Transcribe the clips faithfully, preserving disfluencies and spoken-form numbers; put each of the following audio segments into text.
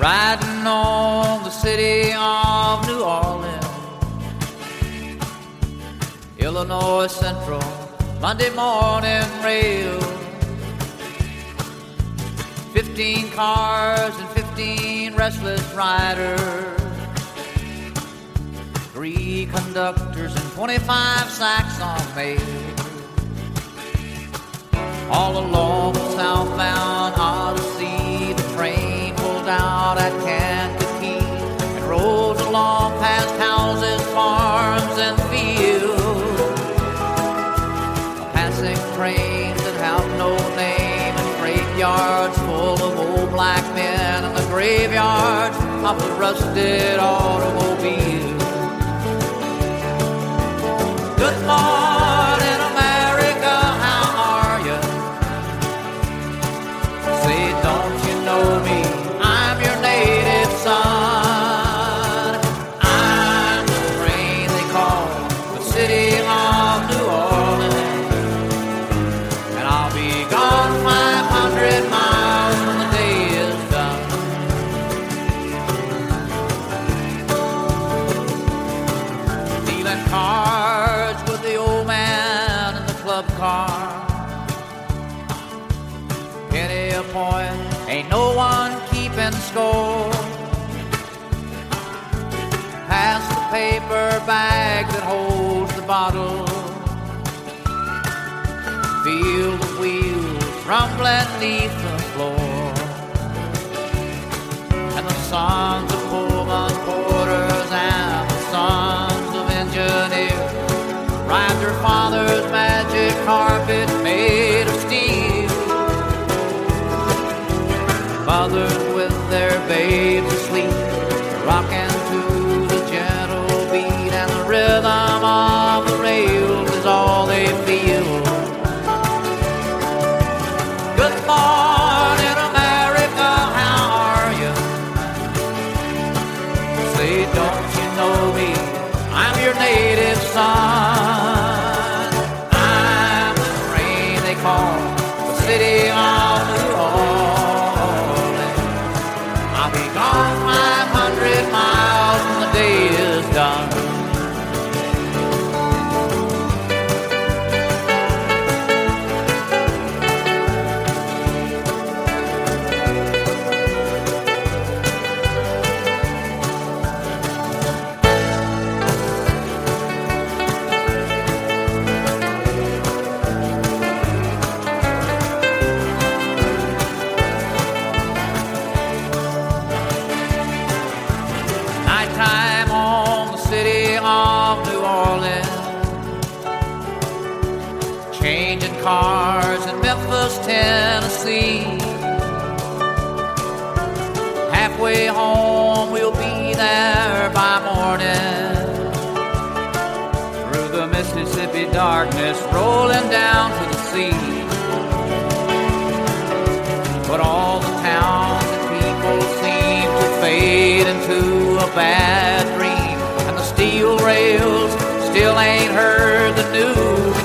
riding on the city of New Orleans, Illinois Central, Monday morning rail. Fifteen cars and fifteen restless riders, three conductors and twenty-five sacks on mail. All along the southbound Odyssey, the train pulled out at Kankakee and rolls along past houses, farms, and fields. Passing trains that have no name and freight yards full of old black men and the graveyards of the rusted automobiles. Good morning, America, how are you? Say, don't you know me? I'm your native son. I'm the train they call the city of New Orleans, and I'll be gone five hundred miles when the day is done. Dealing cards with the old man in the club car. Penny a point, ain't no one keeping score. Pass the paper bag that holds the bottle. Feel the wheels rumbling neath the floor. And the sons of Pullman porters and the sons of engineers ride their father's magic carpet made of steel. Mothers with their babes asleep, rocking to the gentle beat, and the rhythm of the rails is all they feel. Good morning, America, how are you? Say, don't you know me? I'm your native son. I'm the train they call the city of New Orleans. I'll be gone five hundred miles when the day is done. Nighttime on the city of New Orleans, changing cars in Memphis, Tennessee. Halfway home, we'll be there by morning. Through the Mississippi darkness, rolling down to the sea. But all the towns and people seem to fade into a bad dream, and the steel rails still ain't heard the news.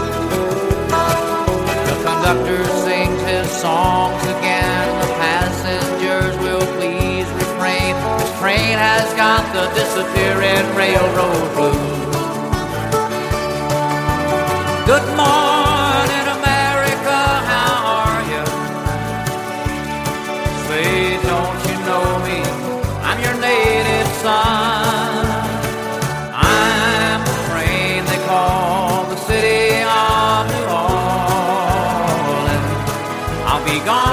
The conductor sings his songs again, the passengers will please refrain. This train has got the disappearing railroad blues. Good morning, America, how are you? Say, don't you know me? I'm your native son. I'm the train they call the city of New Orleans. I'll be gone